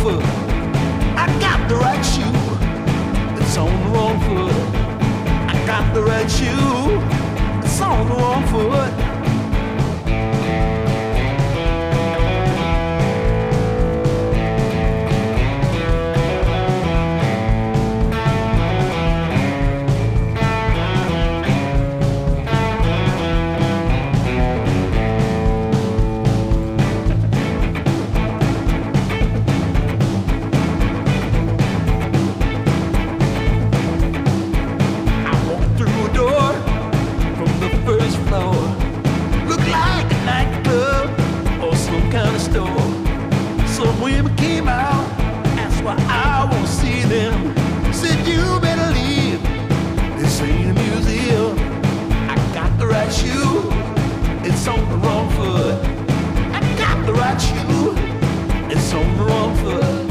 foot. I got the right shoe, it's on the wrong foot. I got the right shoe, it's on the wrong foot. Some women came out, that's why I won't see them. Said you better leave, this ain't a museum. I got the right shoe, it's on the wrong foot. I got the right shoe, it's on the wrong foot.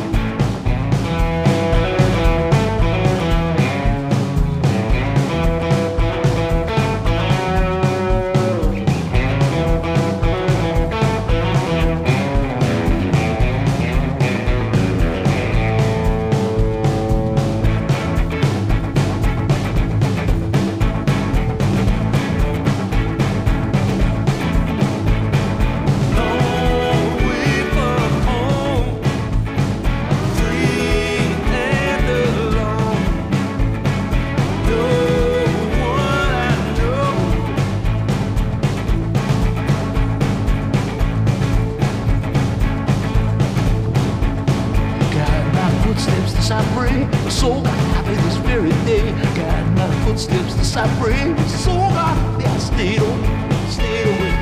Footsteps I pray, my soul got happy this very day. Guide my footsteps I pray, my soul got happy. I stayed away, stayed away.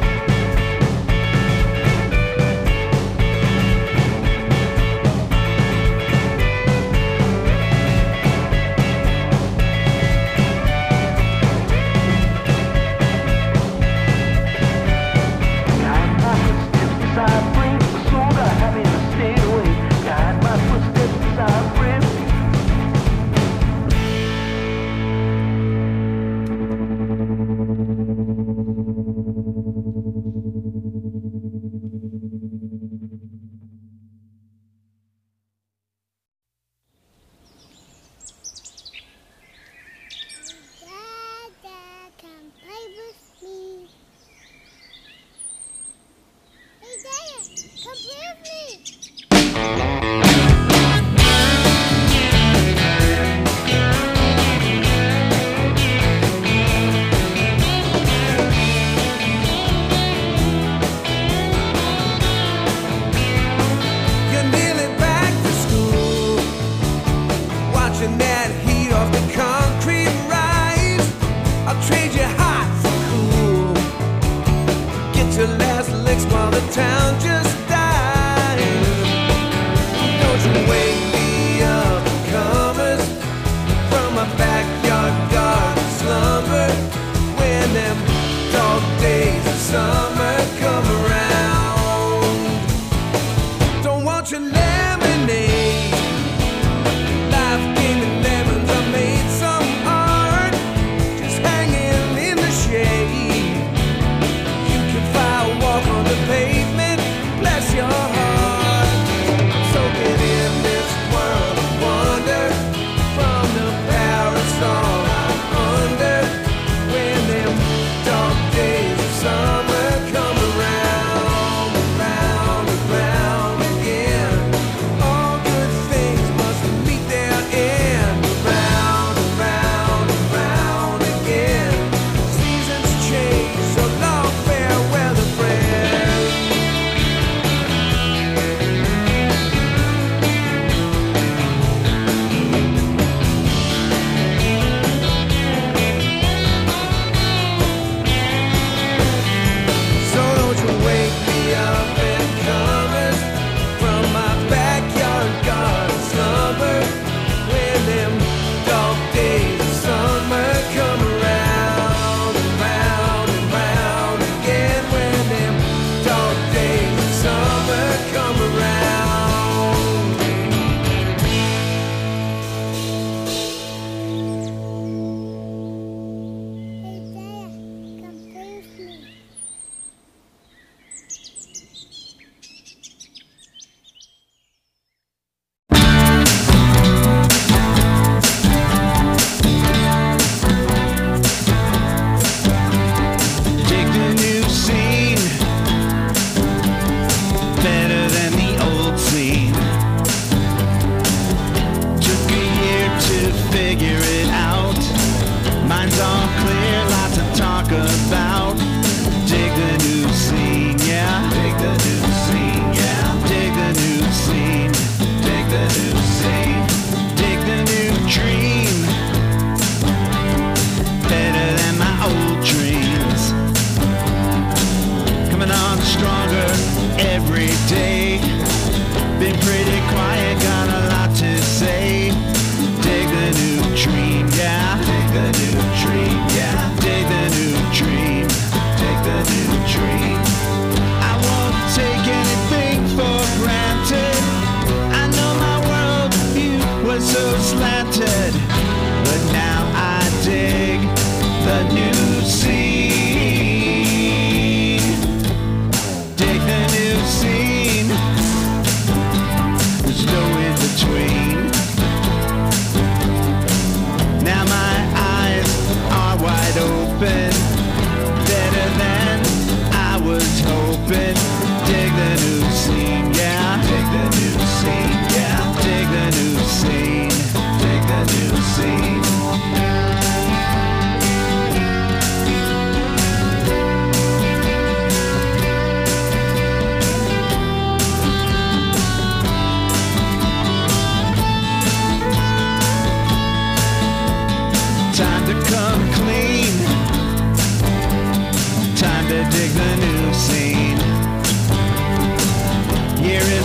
Guide my footsteps I pray, my soul got happy. I stayed away. Guide my footsteps I pray.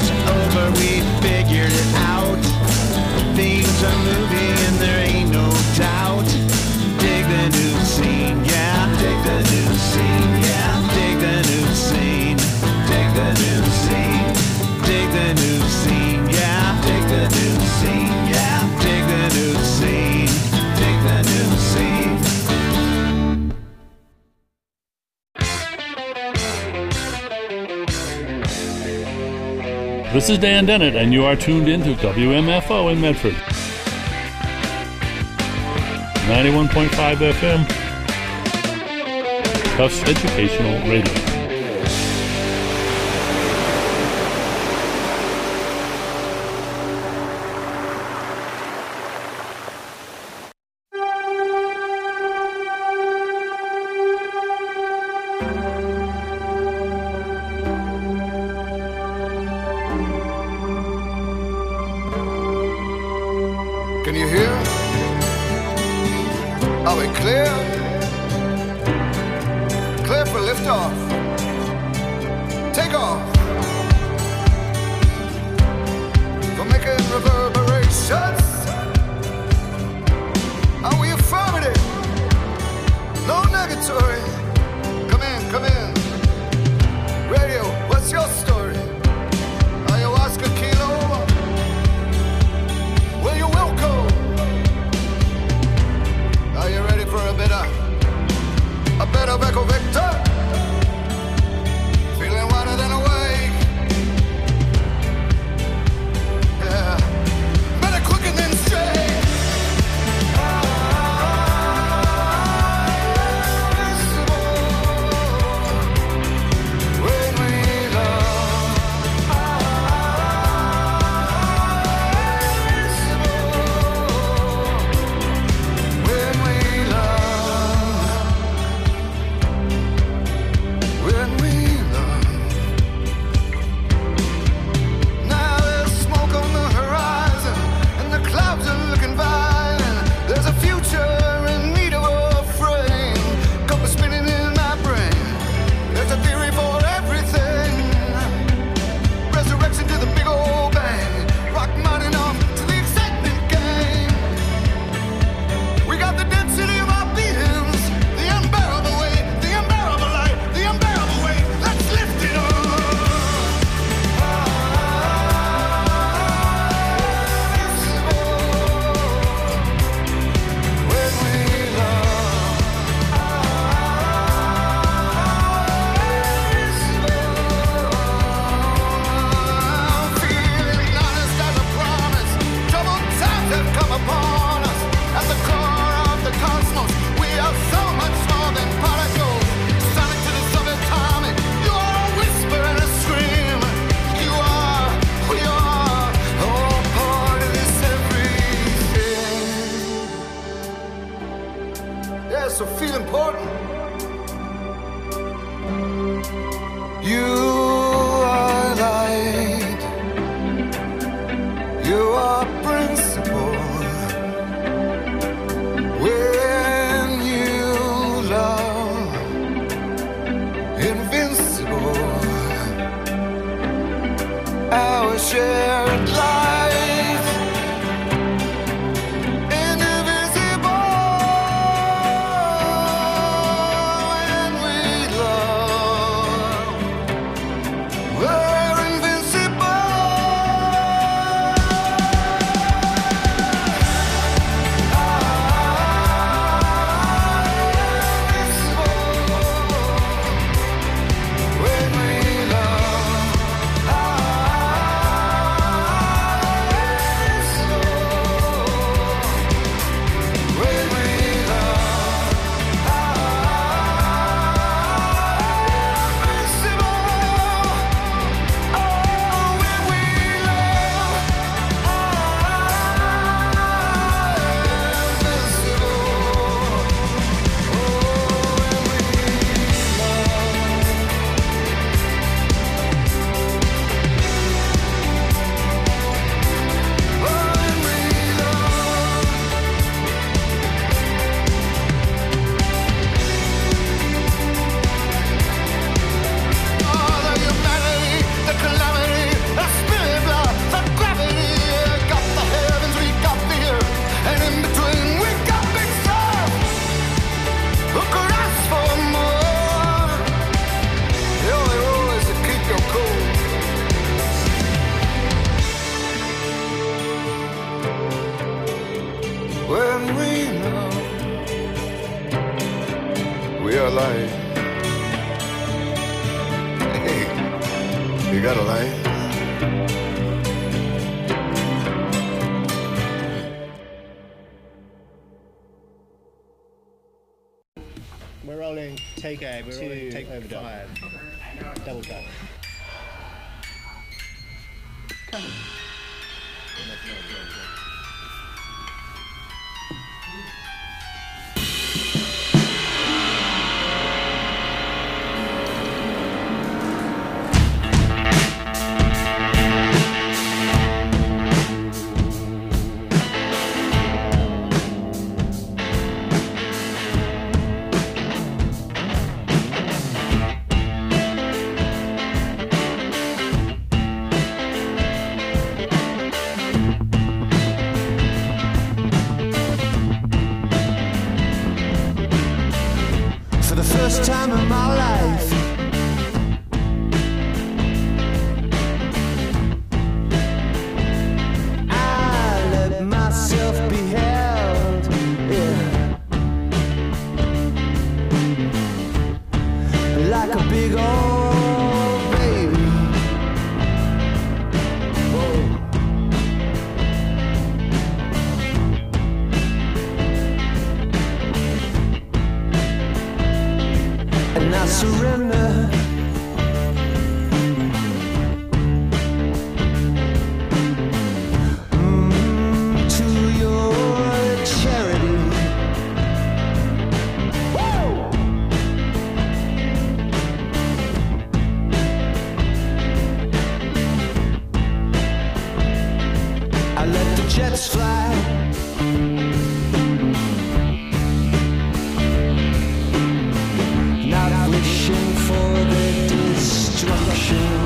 it's over, we figured it out. Things are moving and there ain't no doubt. Dig the new scene, yeah. Dig the new scene, yeah. Dig the new scene. Dig the new scene. Dig the new scene, yeah. Dig the new scene, yeah. Dig the new scene. Dig the new scene. This is Dan Dennett, and you are tuned into WMFO in Medford. 91.5 FM, Tufts Educational Radio. Can you hear? Are we clear? Clear for liftoff. Take off. For making reverberations. Are we affirmative? No negatory. Come in, come in. Radio, what's your story? Ayahuasca kilo? Well, you're welcome. Are you ready for a bit of Echo Victor? Feeling wider than awake. Yeah. Better quicker than straight. When we love. When we love. When we love. Now there's smoke on the horizon, and the clouds are looking violent. There's a future in need of a frame. Couple spinning in my brain. There's a theory for everything. Resurrection to the big old bang. Rock mountain off to the excitement game. We got the density of our beings. The unbearable weight, the unbearable light, the unbearable weight. Let's lift it up. When we love. I'm feeling honest as a promise. Troubled times have come upon us. At the core of the cosmos, we are so much more than particles. Sonic to the subatomic, you are a whisper and a scream. You are, we are, all part of this everything. Yeah, so feel important. You are light. You are principle. When you love, invincible. Our shared life, indivisible. When we love, we're invincible. When we love, rolling take two, take overdub. 5. Double cut. First time in my life, I let myself be held, yeah, like a big old baby. Whoa. And I surrender to your charity. Woo! I let the jets fly. Not wishing for their destruction.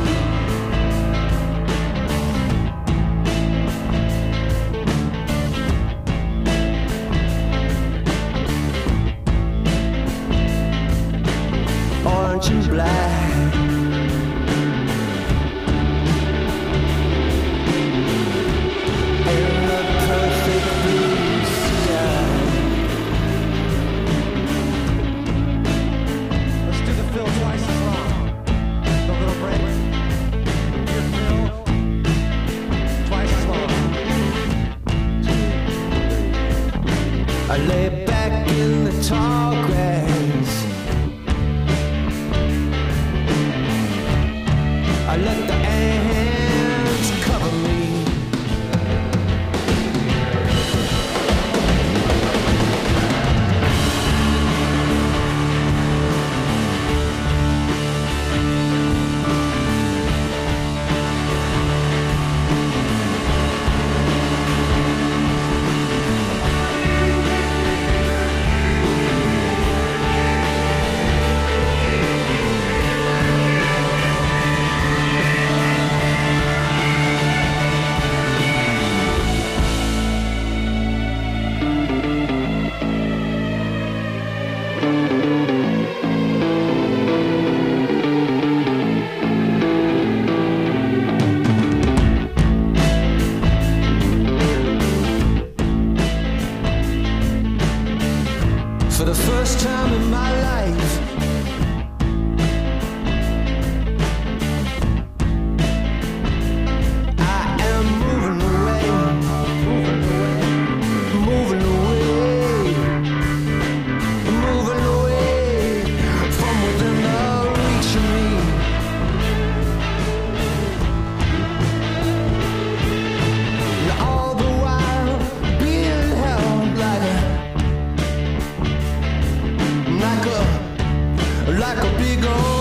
Orange and black, in the perfect blue sky. Let's do the fill twice as long. The little break. Your fill twice as long. I lay back in the tall grass. I let the ants cover me. For the first time in my life, I am moving away, moving away, moving away from within the reach of me. And all the while being held like a big old.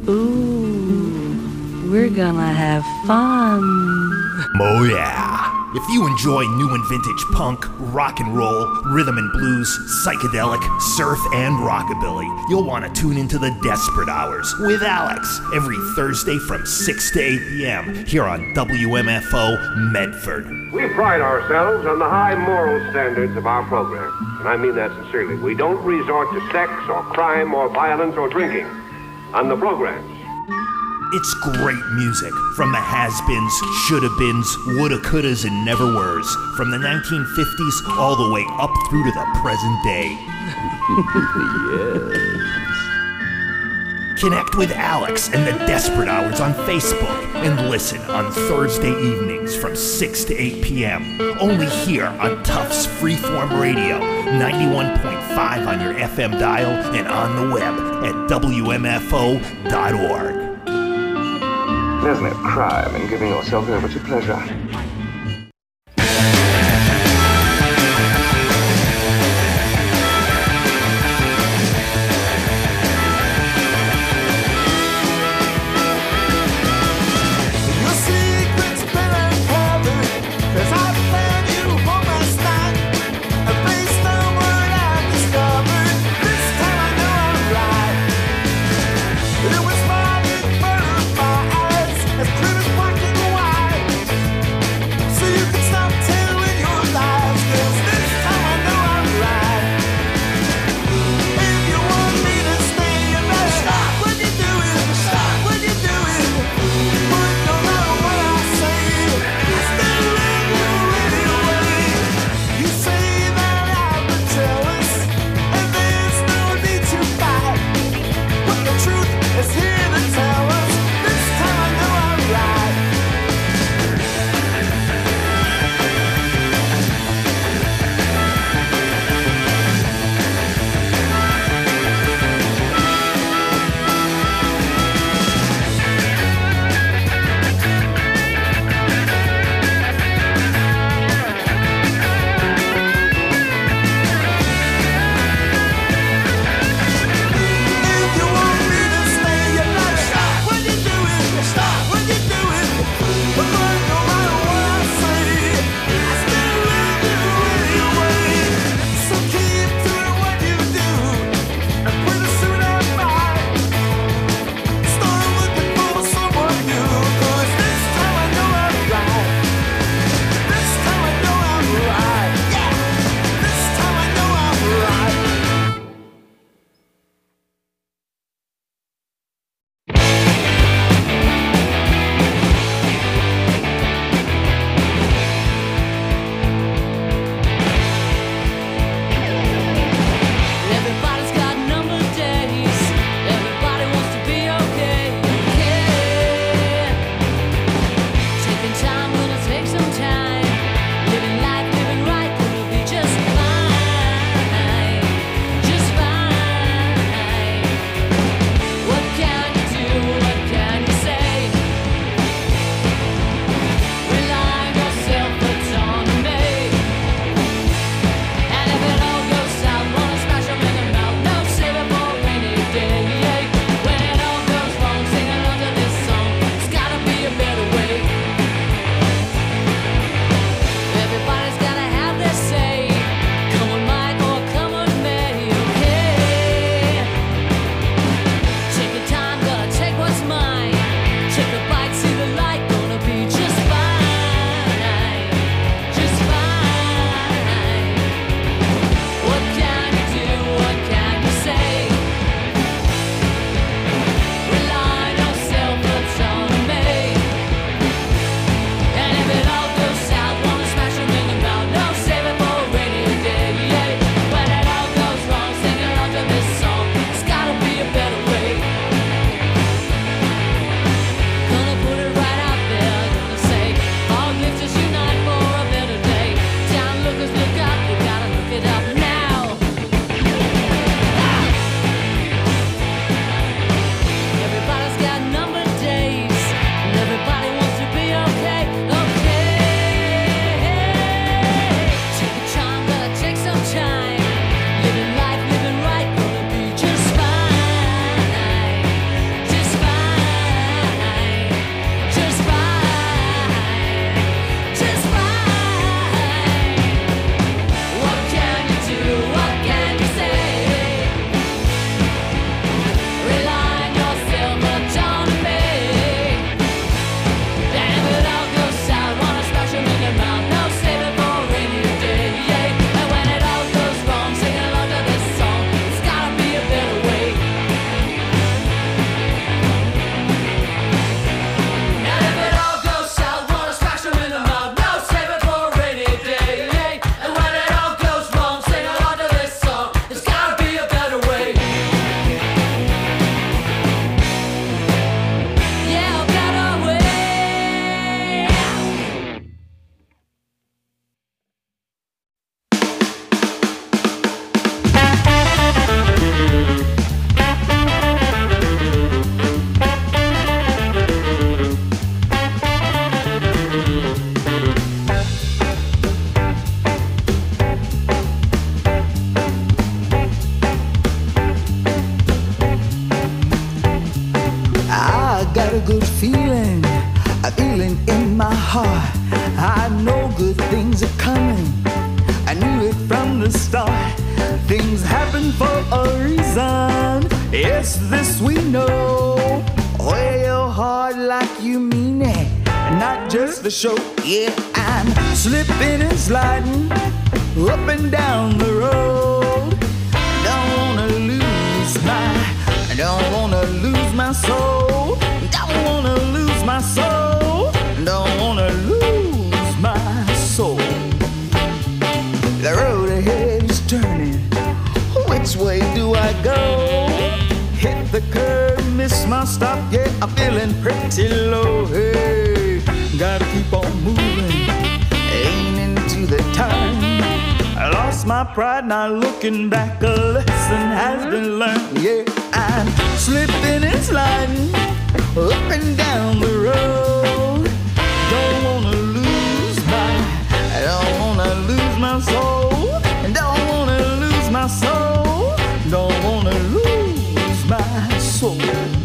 Ooh, we're gonna have fun. Oh yeah. If you enjoy new and vintage punk, rock and roll, rhythm and blues, psychedelic, surf, and rockabilly, you'll want to tune into the Desperate Hours with Alex every Thursday from 6 to 8 p.m. here on WMFO Medford. We pride ourselves on the high moral standards of our program, and I mean that sincerely. We don't resort to sex or crime or violence or drinking on the programs. It's great music from the has-beens, shoulda-beens, woulda, couldas, and never-weres, from the 1950s all the way up through to the present day. Yes. Connect with Alex and the Desperate Hours on Facebook and listen on Thursday evenings from 6 to 8 p.m. only here on Tufts Freeform Radio, 91.5 on your FM dial and on the web at WMFO.org. There's no crime in giving yourself over to pleasure. It was my butterfly eyes as clear as black and white. for sure. Yeah, I'm slipping and sliding up and down the road. Don't wanna lose my soul. Don't wanna lose my soul. Don't wanna lose my soul. The road ahead is turning. Which way do I go? Hit the curb, miss my stop. Yeah, I'm feeling pretty low. Hey, gotta keep on moving, aiming to the time. I lost my pride, not looking back. A lesson has been learned. Yeah, I'm slipping and sliding up and down the road. Don't wanna lose my soul. Don't wanna lose my soul. Don't wanna lose my soul.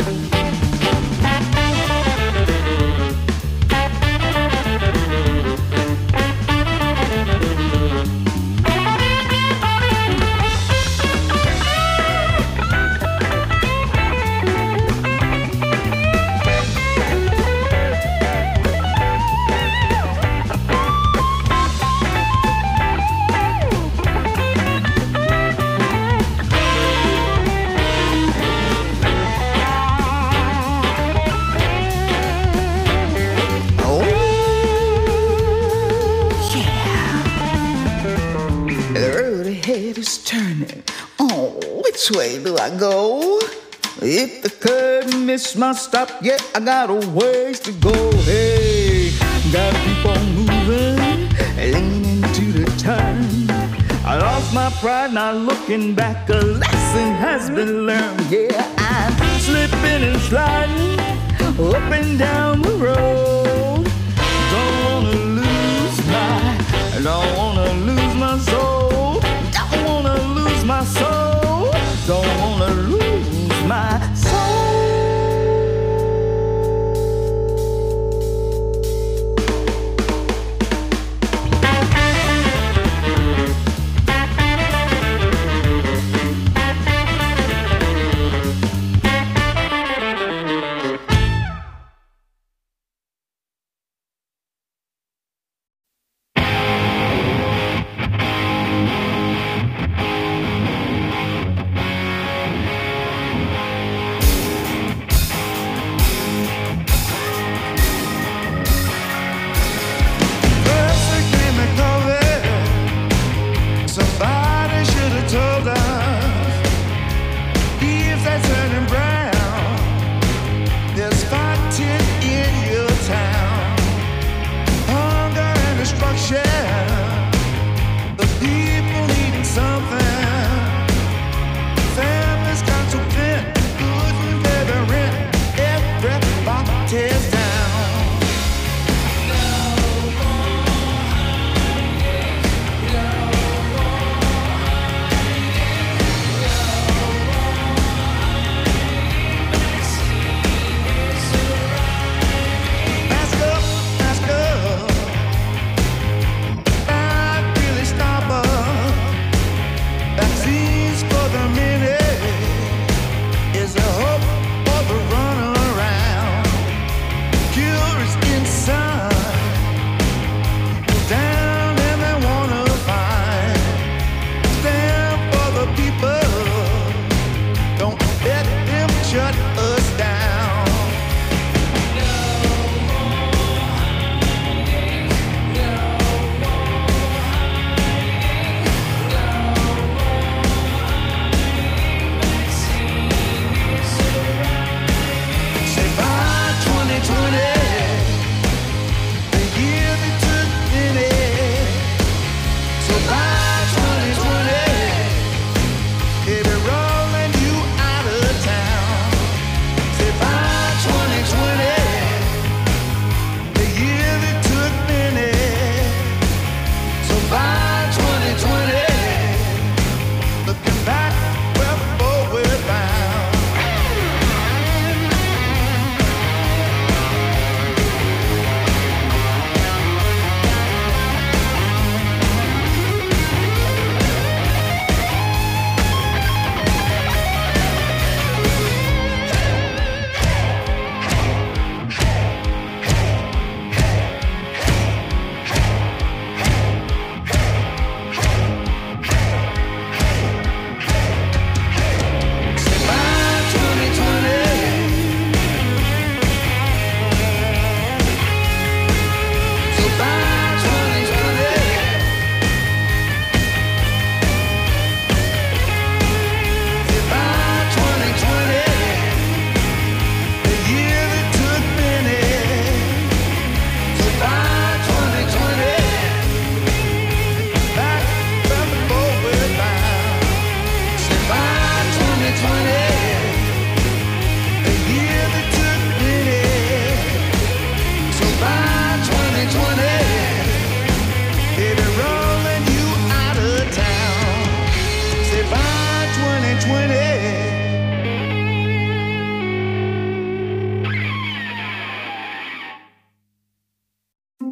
Is turning. Oh, which way do I go? If the curb miss my stop, yeah, I got a ways to go. Hey, gotta keep on moving, leaning to the time. I lost my pride, not looking back. A lesson has been learned. Yeah, I'm slipping and sliding up and down the road. Don't wanna lose my soul. My soul, don't wanna lose my soul.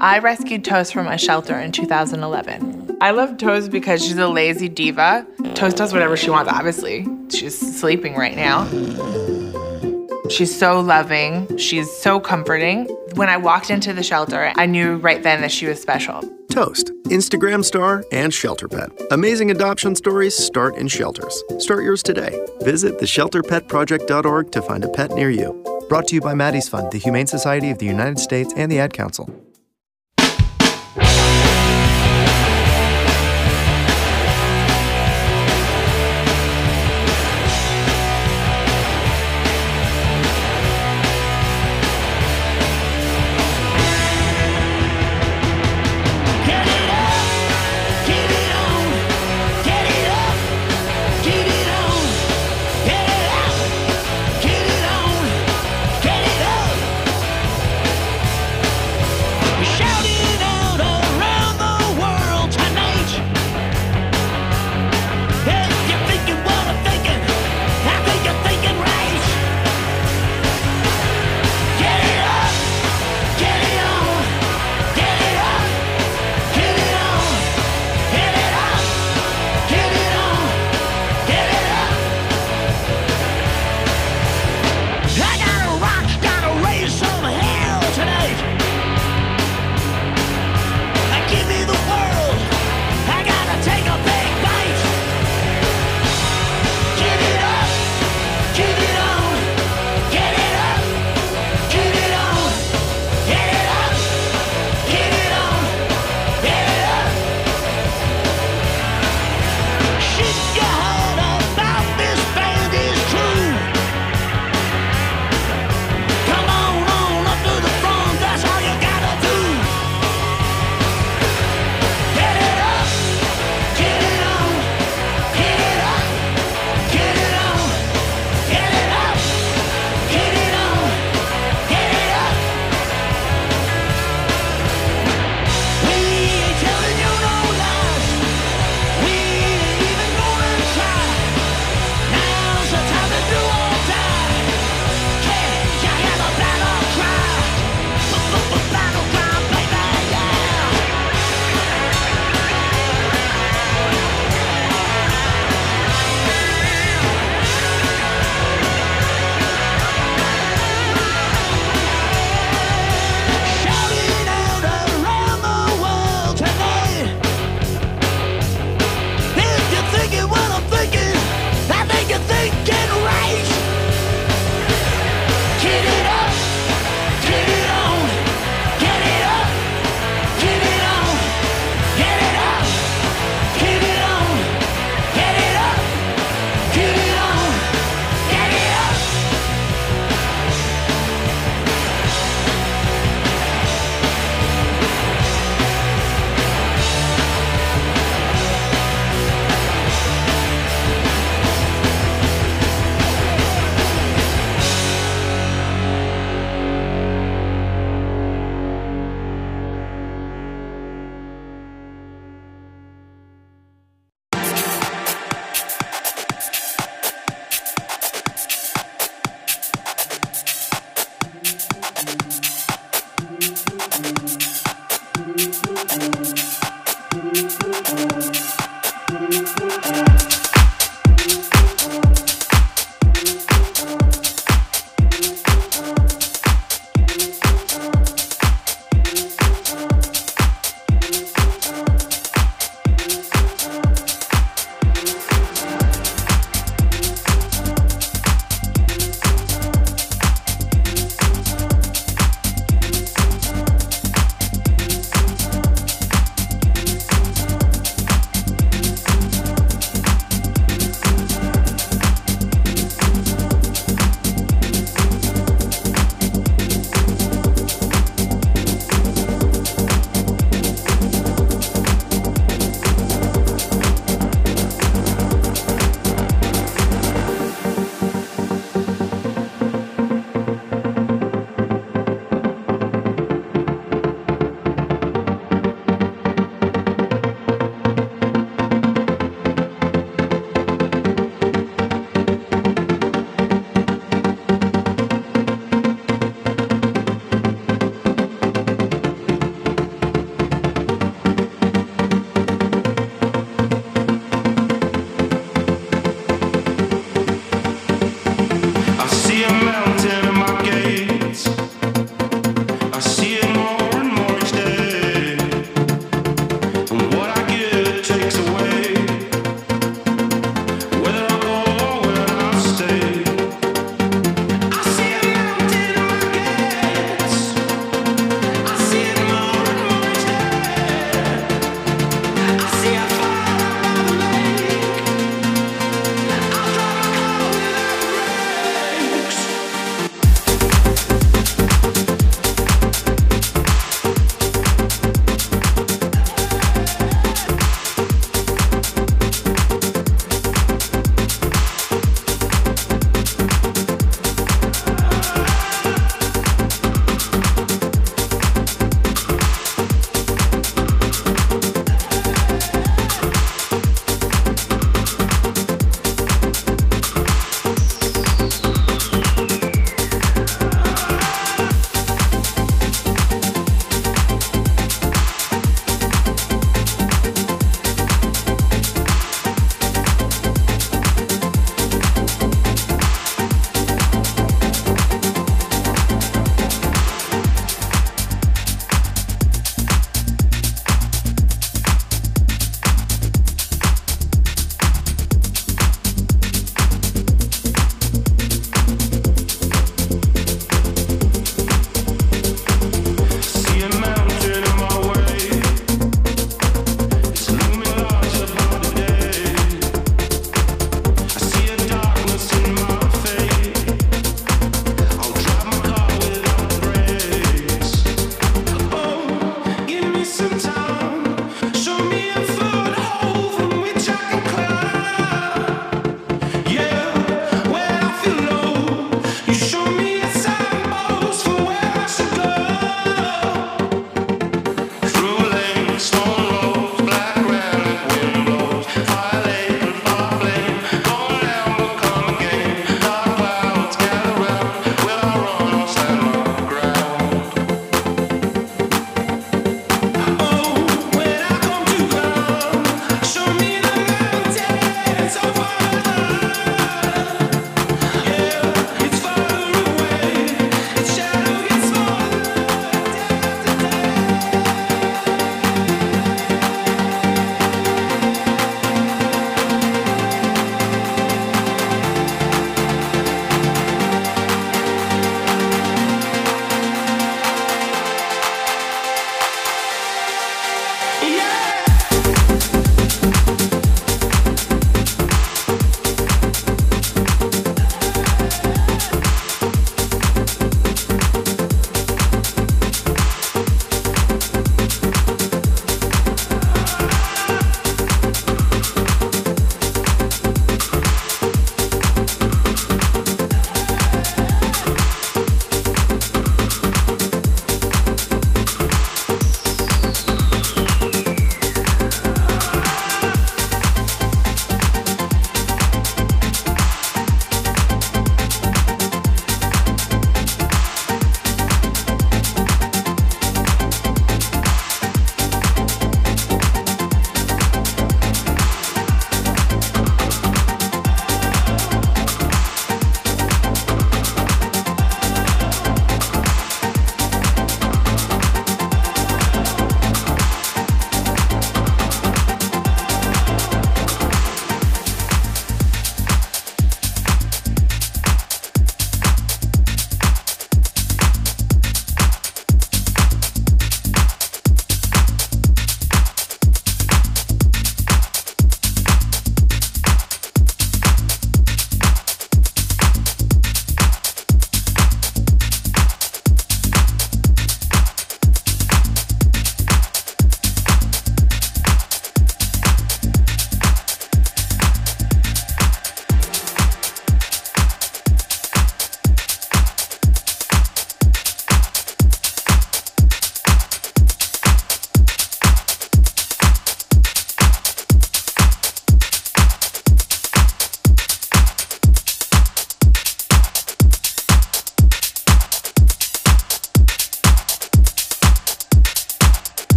I rescued Toast from a shelter in 2011. I love Toast because she's a lazy diva. Toast does whatever she wants, obviously. She's sleeping right now. She's so loving. She's so comforting. When I walked into the shelter, I knew right then that she was special. Toast, Instagram star and shelter pet. Amazing adoption stories start in shelters. Start yours today. Visit theshelterpetproject.org to find a pet near you. Brought to you by Maddie's Fund, the Humane Society of the United States, and the Ad Council.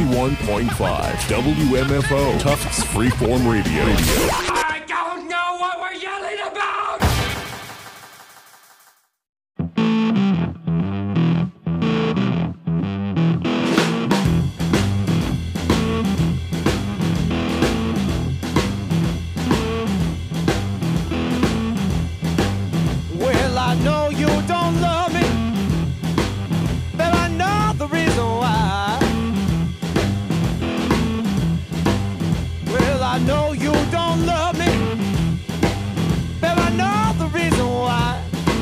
91.5 WMFO, Tufts Freeform Radio. I don't know what we're yelling about! Well, I know you don't love me, but I know the reason why. Well, I know you don't love me, but I know the reason why.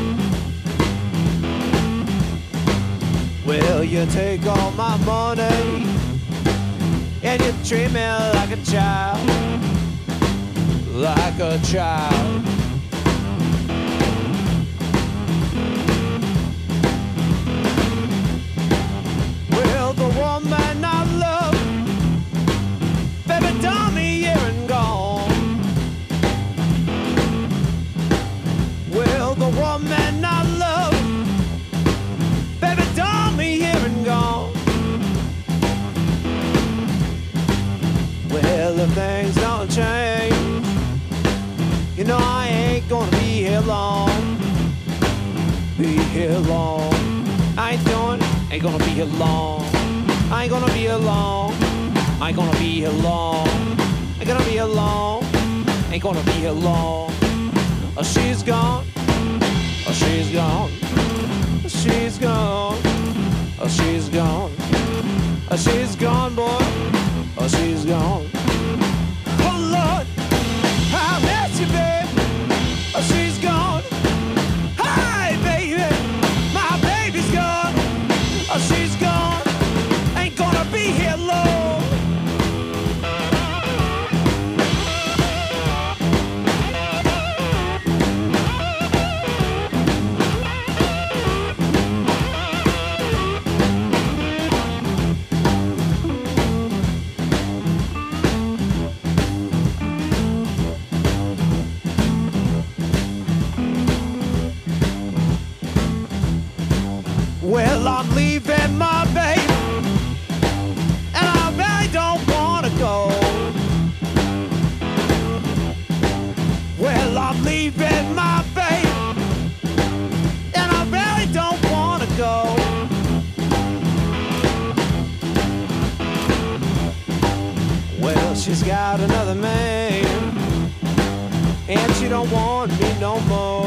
Well, you take all my money and you treat me like a child, like a child. Well, the woman I love, baby, done me here and gone. Well, the woman I love, baby, done me here and gone. Well, if things don't change, you know I ain't gonna be here long. Be here long. I ain't doing it. Ain't gonna be here long. I ain't gonna be here long. I ain't gonna be here long. Ain't gonna be here long. Ain't gonna be here long. Oh, she's gone. Oh, she's gone. She's gone. Oh, she's gone. Oh, she's gone, boy. Oh, she's gone. Oh, Lord, I miss you, babe. Oh, she's gone. Hi, baby. My baby's gone. Oh, she's gone. Ain't gonna be here long. Well, I'm leaving my baby, and I really don't wanna go. Well, I'm leaving my baby, and I really don't wanna go. Well, she's got another man, and she don't want me no more.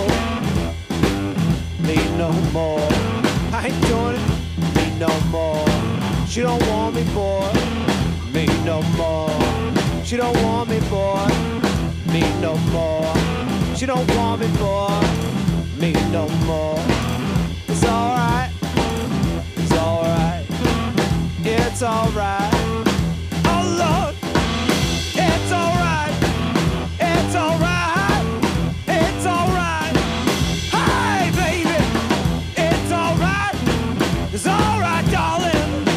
Me no more. I ain't doing it, me no more. She don't want me, boy, me no more. She don't want me, boy, me no more. She don't want me, boy, me no more. It's alright, it's alright, it's alright. Oh Lord, it's alright, it's alright, it's alright. Hi, baby, it's alright. It's alright, darling.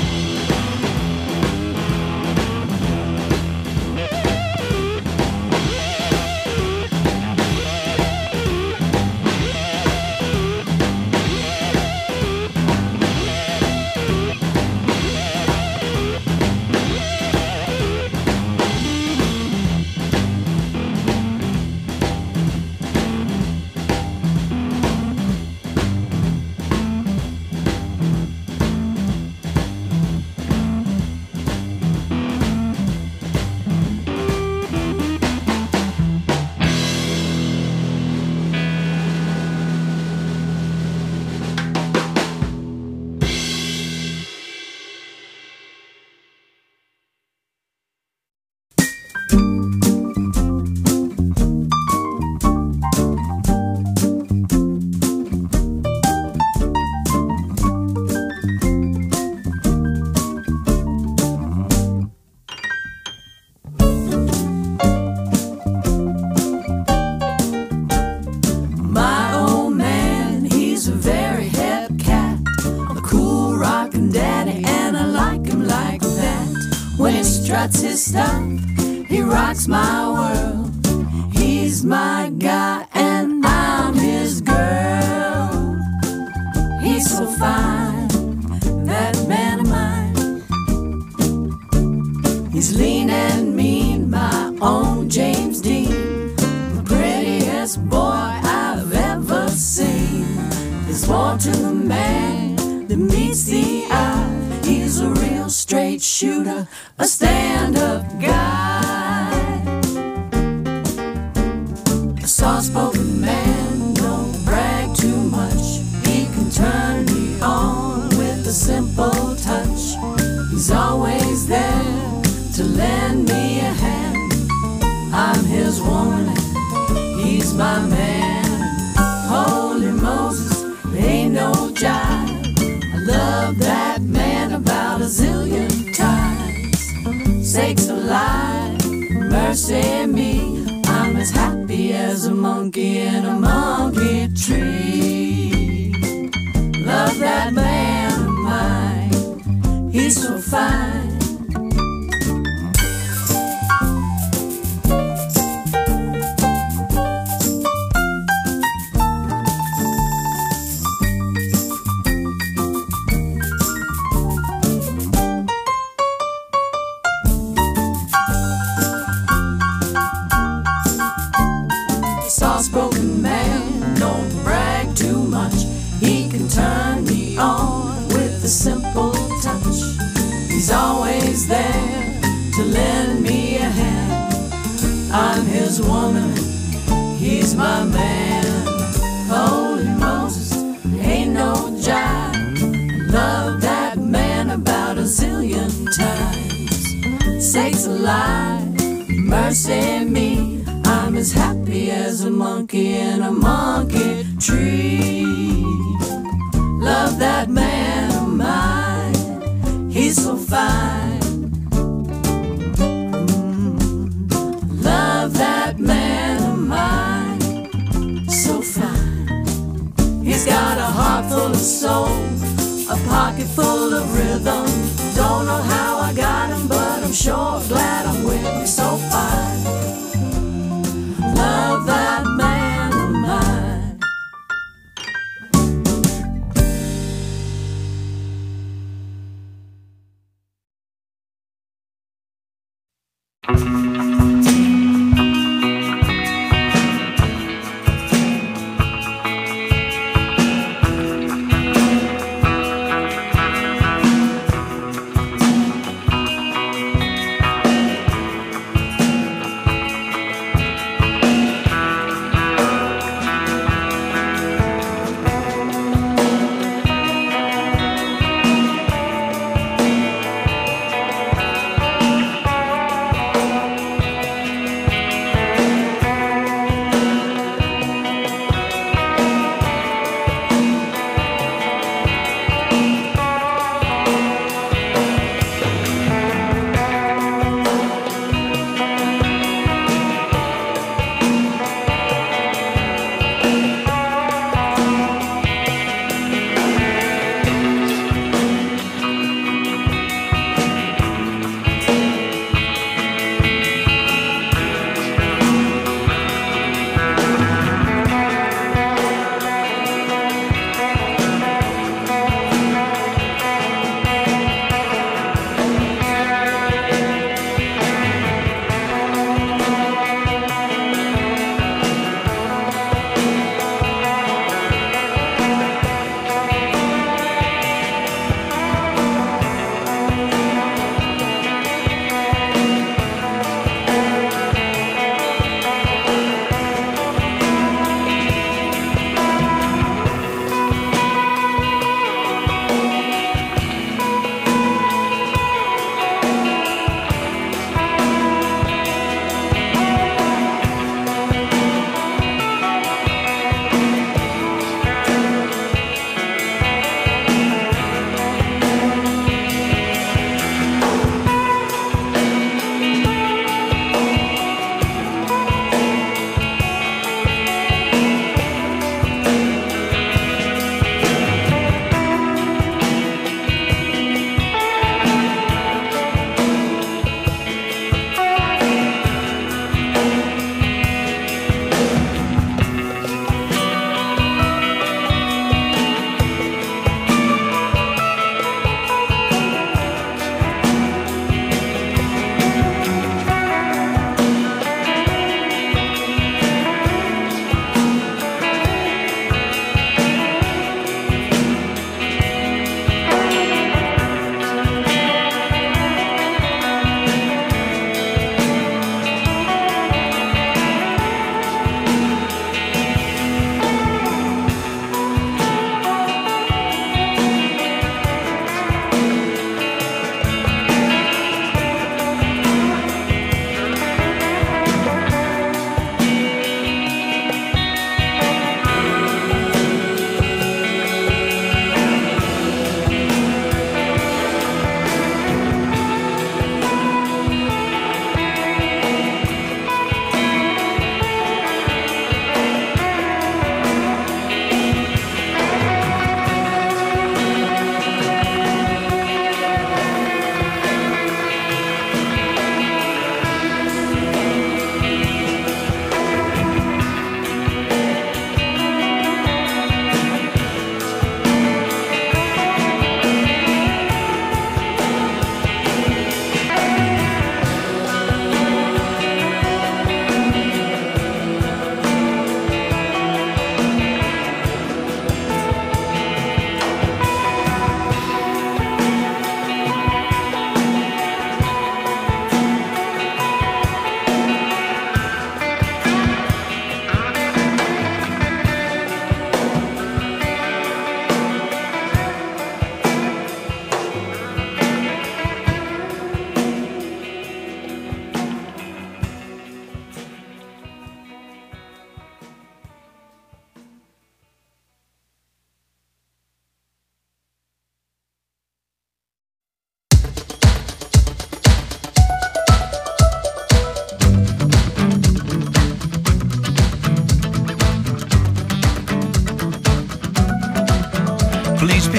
Struts his stuff, he rocks my world. He's my guy and I'm his girl. He's so fine, that man of mine. that meets the eye. He's a real straight shooter, a stand-up guy. A soft-spoken man, don't brag too much. He can turn me on with a simple touch. He's always there to lend me a hand. I'm his woman, he's my man. Holy Moses, there ain't no jive. I love that man about a zillion times. Sakes alive, mercy me, I'm as happy as a monkey in a monkey tree. Love that man of mine, he's so fine. Soft-spoken man, don't brag too much. He can turn me on with a simple touch. He's always there to lend me a hand. I'm his woman, he's my man. Holy Moses, there ain't no jive. Love that man about a zillion times. Sakes alive, mercy me, I'm as happy as a monkey in a monkey tree. Love that man of mine, he's so fine. Love that man of mine, so fine. He's got a heart full of soul, a pocket full of rhythm. Don't know how I got him, but I'm sure glad I'm with him, so fine. Love that man of mine.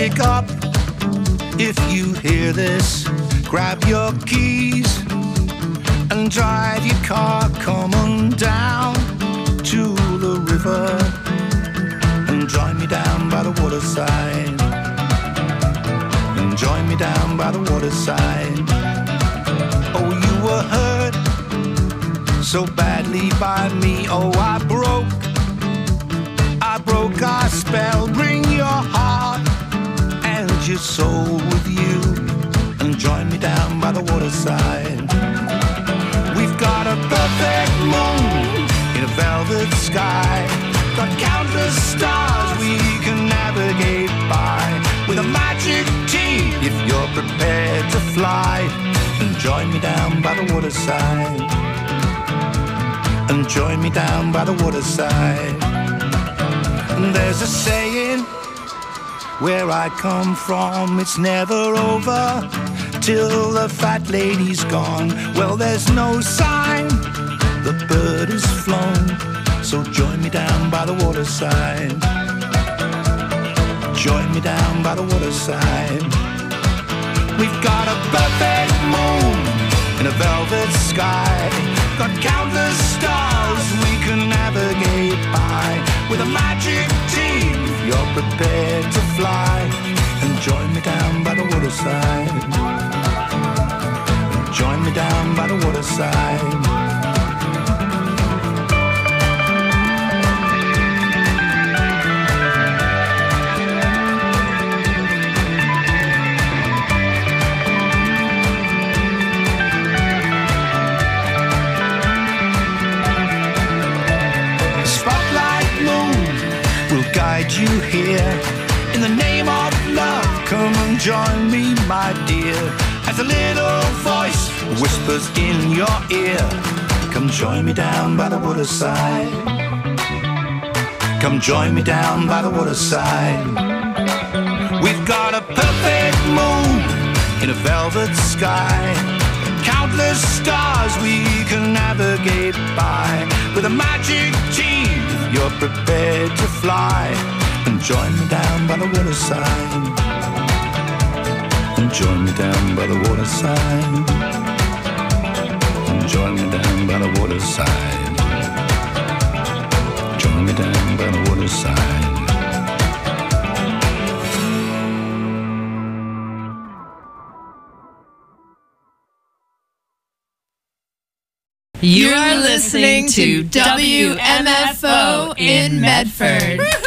wake up. If you hear this, grab your keys and drive your car coming down to the river and join me down by the waterside. And join me down by the waterside. Oh, you were hurt so badly by me. Oh, I broke our spell. Bring your heart and your soul with you and join me down by the waterside. We've got a perfect moon in a velvet sky. Got countless stars we can navigate by. With a magic team if you're prepared to fly. And join me down by the waterside. And join me down by the waterside. And there's a saying where I come from, it's never over till the fat lady's gone. Well, there's no sign the bird has flown, so join me down by the waterside. Join me down by the waterside. We've got a perfect moon in a velvet sky. Got countless stars we can navigate by. With a magic team if you're prepared to fly. And join me down by the waterside. And join me down by the waterside. Guide you here in the name of love. Come and join me, my dear, as a little voice whispers in your ear. Come join me down by the waterside. Come join me down by the waterside. We've got a perfect moon in a velvet sky. Countless stars we can navigate by. With a magic team you're prepared to fly. And join me down by the waterside. And join me down by the waterside. And join me down by the waterside. Join me down by the waterside. You are listening to WMFO in Medford.